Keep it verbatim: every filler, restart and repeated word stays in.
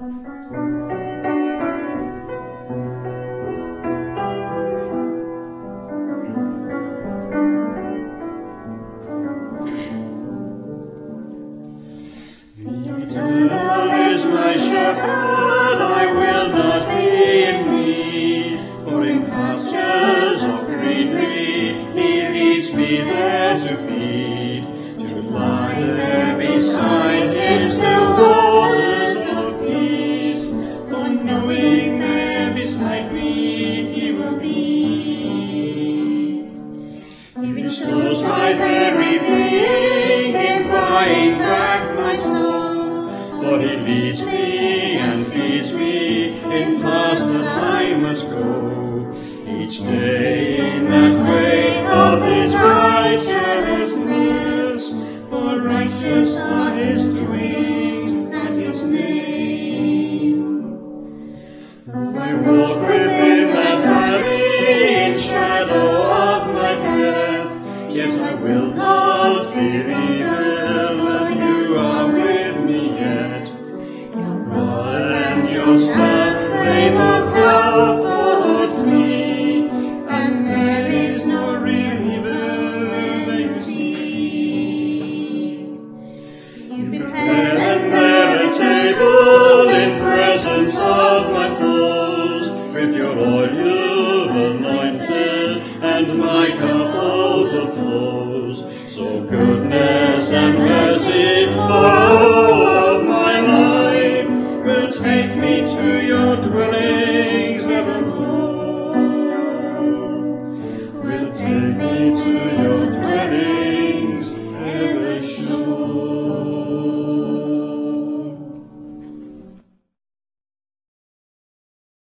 Eternal is my shepherd, I will not be in need, for in pastures of greenery he leads me there to feed, to lie there beside his still waters of peace, for knowing there beside me he will be. He restores my very being in buying back my soul, for he leads me and feeds me in paths that I must go, each day in that way of his righteousness, for righteous are his doings and his name. Though I walk with him that valley in shadow of my death, yet I will not fear evil, for you are with me yet. Your rod and your staff, they both comfort me, and there is no real evil where to see. You prepare and there a table in presence of my foes, with your oil anointed, and my cup overflows. So goodness and mercy for all of my life will take me